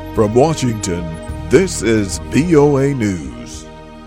From Washington, this is VOA News.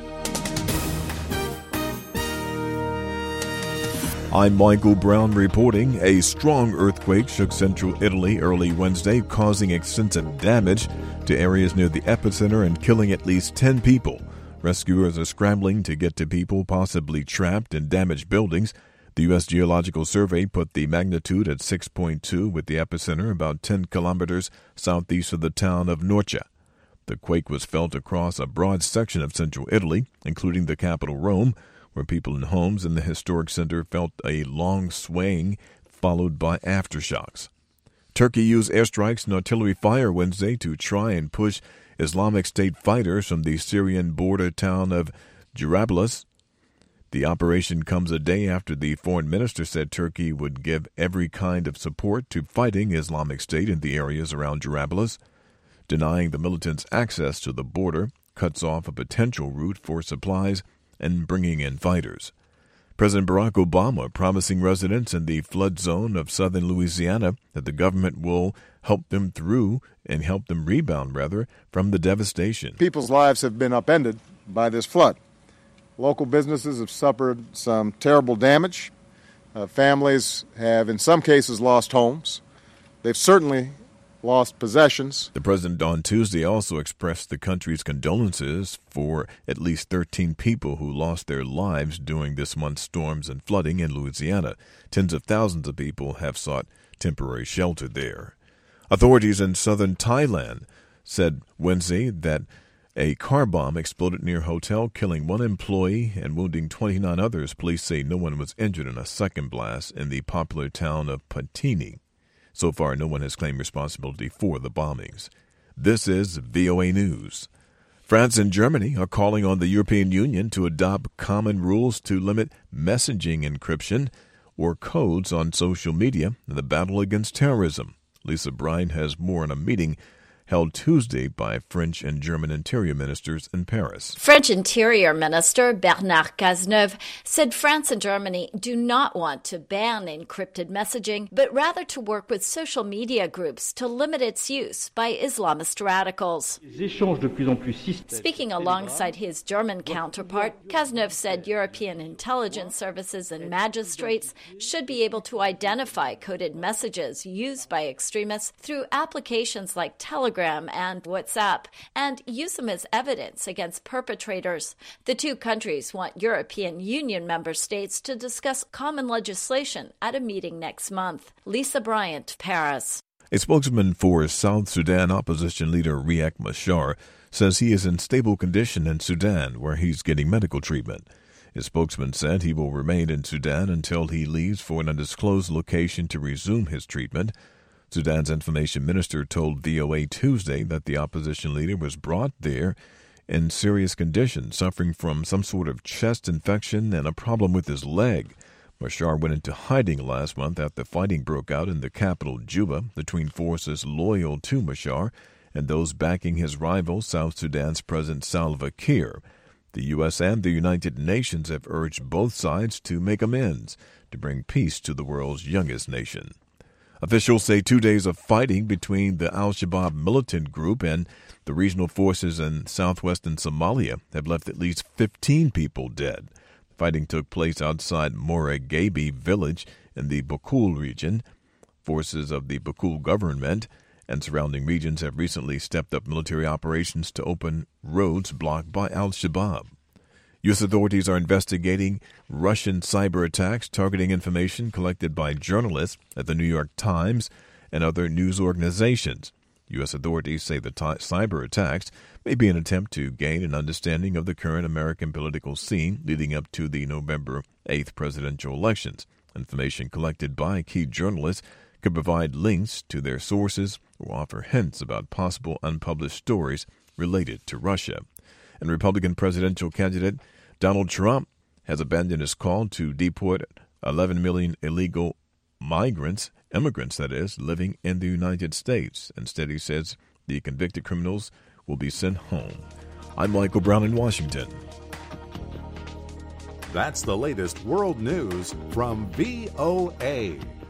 I'm Michael Brown reporting. A strong earthquake shook central Italy early Wednesday, causing extensive damage to areas near the epicenter and killing at least 10 people. Rescuers are scrambling to get to people possibly trapped in damaged buildings. The U.S. Geological Survey put the magnitude at 6.2, with the epicenter about 10 kilometers southeast of the town of Norcia. The quake was felt across a broad section of central Italy, including the capital Rome, where people in homes in the historic center felt a long swaying followed by aftershocks. Turkey used airstrikes and artillery fire Wednesday to try and push Islamic State fighters from the Syrian border town of Jarablus. The operation comes a day after the foreign minister said Turkey would give every kind of support to fighting Islamic State in the areas around Jarablus. Denying the militants access to the border cuts off a potential route for supplies and bringing in fighters. President Barack Obama promising residents in the flood zone of southern Louisiana that the government will help them rebound from the devastation. People's lives have been upended by this flood. Local businesses have suffered some terrible damage. Families have, in some cases, lost homes. They've certainly lost possessions. The president on Tuesday also expressed the country's condolences for at least 13 people who lost their lives during this month's storms and flooding in Louisiana. Tens of thousands of people have sought temporary shelter there. Authorities in southern Thailand said Wednesday that a car bomb exploded near a hotel, killing one employee and wounding 29 others. Police say no one was injured in a second blast in the popular town of Patini. So far, no one has claimed responsibility for the bombings. This is VOA News. France and Germany are calling on the European Union to adopt common rules to limit messaging encryption or codes on social media in the battle against terrorism. Lisa Bryan has more in a meeting held Tuesday by French and German interior ministers in Paris. French Interior Minister Bernard Cazeneuve said France and Germany do not want to ban encrypted messaging, but rather to work with social media groups to limit its use by Islamist radicals. Speaking alongside his German counterpart, Cazeneuve said European intelligence services and magistrates should be able to identify coded messages used by extremists through applications like Telegram and WhatsApp, and use them as evidence against perpetrators. The two countries want European Union member states to discuss common legislation at a meeting next month. Lisa Bryant, Paris. A spokesman for South Sudan opposition leader Riek Machar says he is in stable condition in Sudan, where he's getting medical treatment. His spokesman said he will remain in Sudan until he leaves for an undisclosed location to resume his treatment. Sudan's information minister told VOA Tuesday that the opposition leader was brought there in serious condition, suffering from some sort of chest infection and a problem with his leg. Machar went into hiding last month after fighting broke out in the capital, Juba, between forces loyal to Machar and those backing his rival, South Sudan's President Salva Kiir. The U.S. and the United Nations have urged both sides to make amends to bring peace to the world's youngest nation. Officials say 2 days of fighting between the al-Shabaab militant group and the regional forces in southwestern Somalia have left at least 15 people dead. Fighting took place outside Moregabe village in the Bakul region. Forces of the Bakul government and surrounding regions have recently stepped up military operations to open roads blocked by al-Shabaab. U.S. authorities are investigating Russian cyber attacks targeting information collected by journalists at the New York Times and other news organizations. U.S. authorities say the cyber attacks may be an attempt to gain an understanding of the current American political scene leading up to the November 8th presidential elections. Information collected by key journalists could provide links to their sources or offer hints about possible unpublished stories related to Russia. And Republican presidential candidate Donald Trump has abandoned his call to deport 11 million illegal immigrants, living in the United States. Instead, he says the convicted criminals will be sent home. I'm Michael Brown in Washington. That's the latest world news from VOA.